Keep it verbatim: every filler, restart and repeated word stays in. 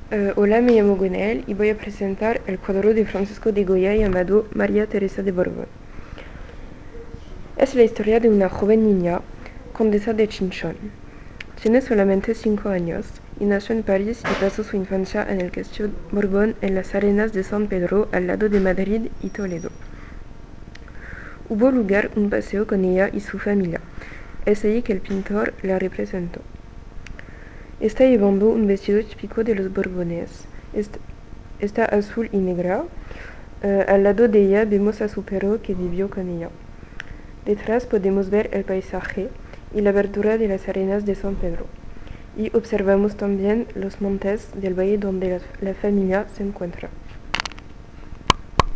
Eh, hola, me llamo Gunel y voy a presentar el cuadro de Francisco de Goya llamado María Teresa de Borbón. Es la historia de una joven niña, condesa de Chinchón. Tiene solamente cinco años y nació en París y pasó su infancia en el Castillo Borbón en las arenas de San Pedro, al lado de Madrid y Toledo. Hubo lugar un paseo con ella y su familia. Es ahí que el pintor la representó. Está llevando un vestido típico de los Borbones. Est- Está azul y negra. Eh, al lado de ella vemos a su perro que vivió con ella. Detrás podemos ver el paisaje y la verdura de las arenas de San Pedro. Y observamos también los montes del valle donde la, la familia se encuentra.